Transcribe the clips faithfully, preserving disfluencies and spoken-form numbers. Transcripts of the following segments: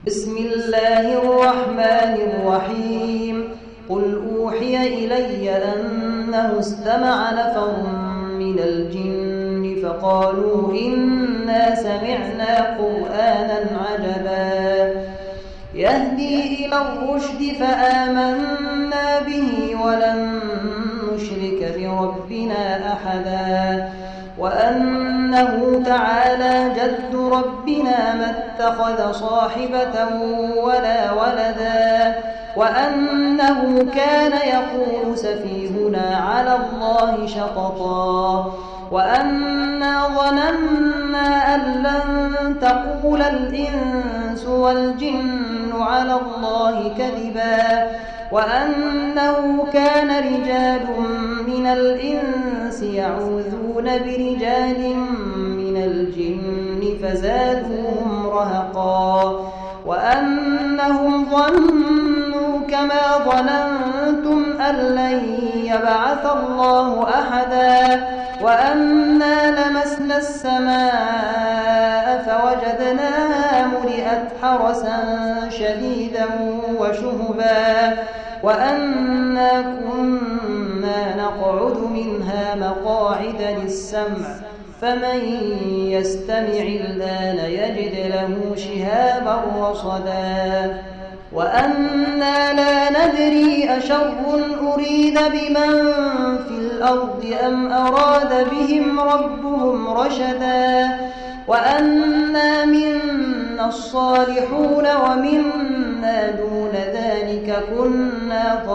بسم الله الرحمن الرحيم قل أوحي إلي أنه استمع نفر من الجن فقالوا إنا سمعنا قرآنا عجبا يهدي إلى الرشد فآمنا به ولن نشرك بربنا أحدا وأنه تعالى جد ربنا ما اتخذ صاحبة ولا ولدا وأنه كان يقول سفيهنا على الله شططا وأنا ظننا أن لن تقول الإنس والجن على الله كذبا وأنه كان رجال من الإنس يعوذون برجال من الجن فزادوهم رهقا وأنهم ظنوا كما ظننتم أن لن يبعث الله أحدا وأنا لمسنا السماء فوجدناها ملئت حرسا شديدا وشهبا وأنا كنا نقعد منها مقاعد للسمع فمن يستمع الآن يجد له شهابا رصدا وأنا لا ندري أشر أريد بمن في الأرض أم أراد بهم ربهم رشدا وأنا منا الصالحون ومنا دون ذلك كنا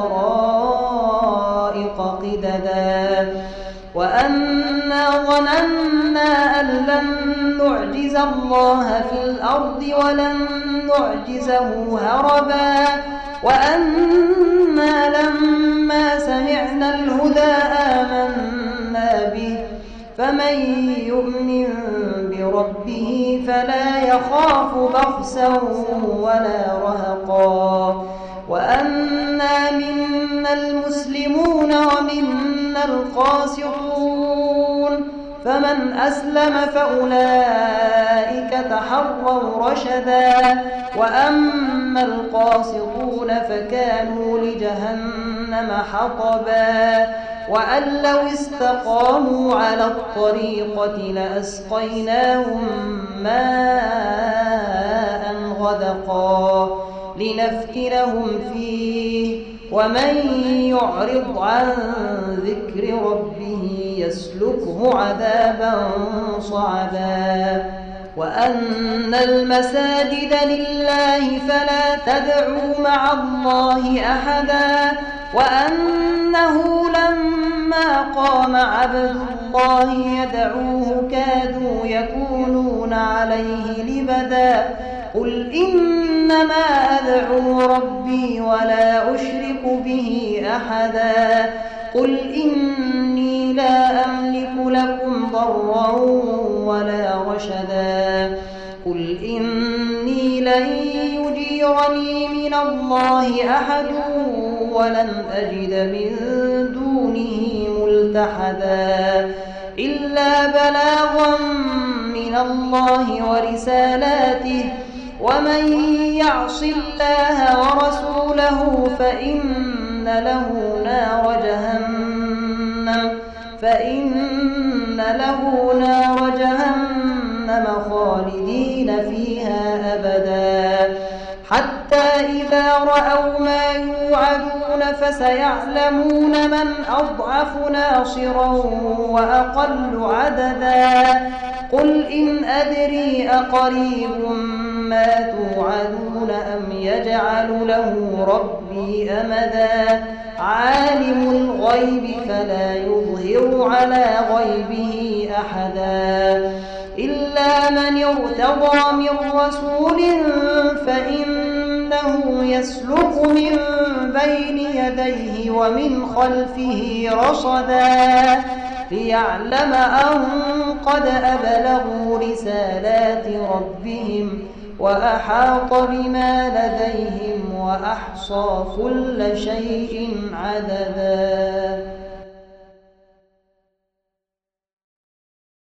طرائق قددا وأنا ظننا أن لن نعجز الله في الأرض ولن نعجزه هربا وأنا لما سمعنا الهدى آمنا به فمن يؤمن بربه فلا يخاف بخسا ولا رهقا وأنا منا المسلمون ومنا القاسطون فمن أسلم فأولئك تحروا رشدا وأما القاسطون فكانوا لجهنم حطبا وأن لو استقاموا على الطريقة لأسقيناهم ماء غدقا لنفتنهم فيه ومن يعرض عن ذكر ربه يسلكه عذابا صعدا وأن المساجد لله فلا تدعوا مع الله أحدا وأنه لما قام عبد الله يدعوه كادوا يكونون عليه لبدا قل إنما أدعو ربي ولا أشرك به أحدا قل إني لا أملك لكم ضرا ولا رشدا قل إني لن يجيرني من الله أحد ولن أجد من دونه ملتحدا إلا بلاغا من الله ورسالاته ومن يعص الله ورسوله فإن له نار جهنم فإن له نار جهنم خالدين فيها أبدا حتى إذا رأوا ما يوعدون فسيعلمون من أضعف ناصرا وأقل عددا قل إن أدري أقريب ما توعدون أم يجعل له ربي أمدا عالم الغيب فلا يظهر على غيبه أحدا إلا من ارتضى من رسول فإنه يسلك من بين يديه ومن خلفه رصدا ليعلم أن قد أبلغوا رسالات ربهم وأحاط بما لديهم وأحصى كل شيء عددا.